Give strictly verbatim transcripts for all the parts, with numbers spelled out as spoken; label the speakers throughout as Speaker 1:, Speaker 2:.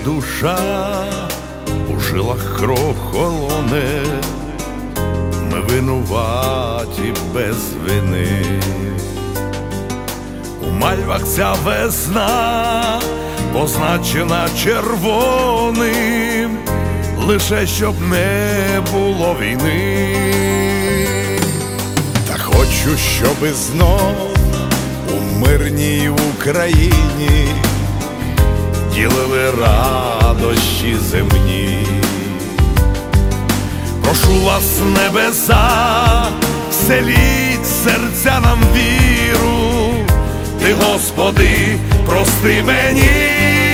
Speaker 1: душа, у жилах кров холоне, ми винуваті без вини. У мальвах ця весна позначена червоним, лише щоб не було війни. Та хочу, щоби знов у мирній Україні ділили радощі земні. Прошу вас, небеса, вселіть серця нам віру, Ти, Господи, прости мені.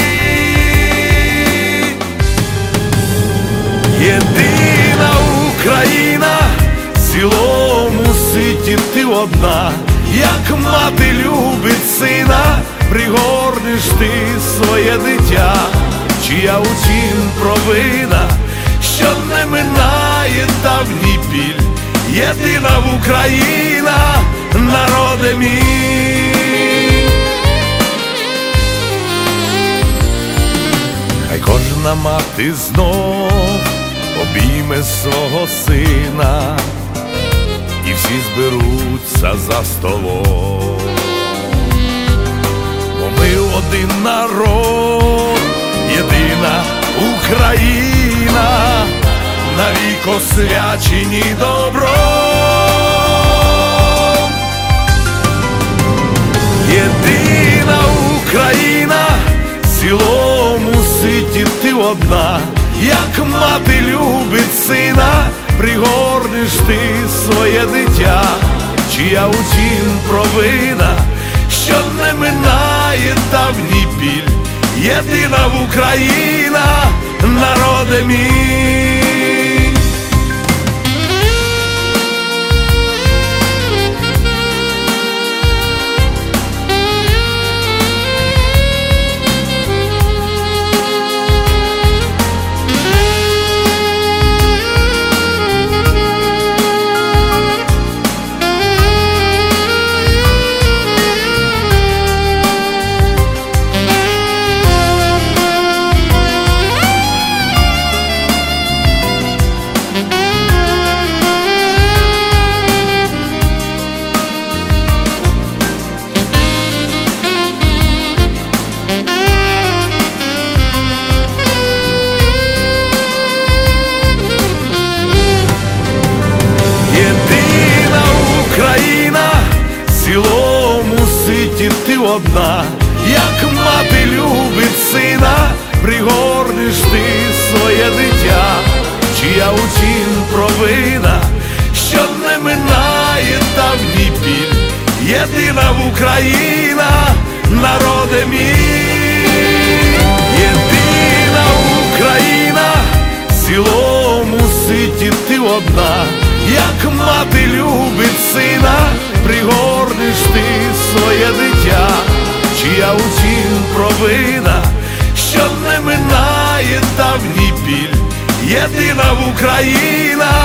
Speaker 1: Єдина Україна, в цілому світі ти одна, як мати любить сина, пригорнеш ти своє дитя, чия утім провина, що не минає давній біль. Єдина Україна, народе мій. Хай кожна мати знов обійме свого сина, і всі зберуться за столом. Бо ми один народ, єдина Україна, навік освячені добром. Єдина Україна, в цілому світі ти одна, як мати любить сина, пригорнеш ти своє дитя, чия утім провина, що не минає давній біль. Єдина Україна, народе мій. В цілому світі ти одна, як мати любить сина, пригорнеш ти своє дитя, чия утім провина, що не минає давній біль. Єдина Україна, народе мій. Єдина Україна, в цілому світі ти одна, як мати любить сина, пригорнеш ти своє дитя, чия утім провина, що не минає давній біль. Єдина Україна,